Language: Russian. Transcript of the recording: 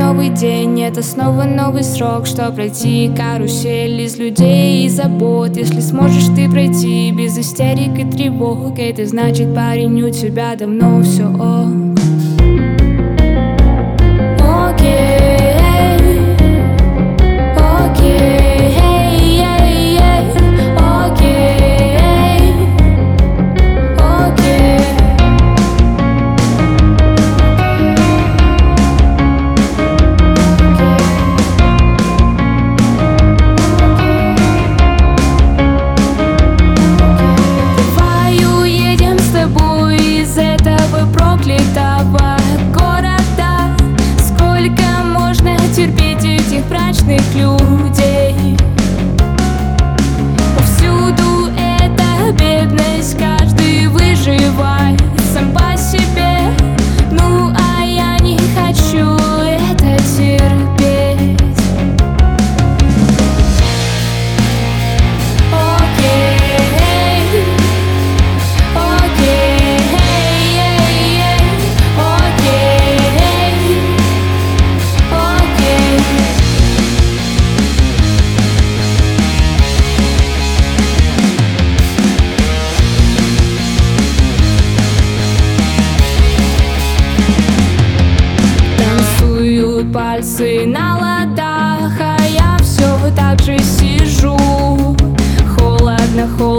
новый день, это снова новый срок, что пройти карусель из людей и забот. Если сможешь ты пройти без истерик и тревог, это значит, парень, у тебя давно все ок. Проклятого города, сколько можно терпеть этих мрачных людей? Повсюду эта бедность, каждый выживает сам по себе. Ну а я не хочу это терпеть. Пальцы на ладах, а я все так же сижу. Холодно, холодно.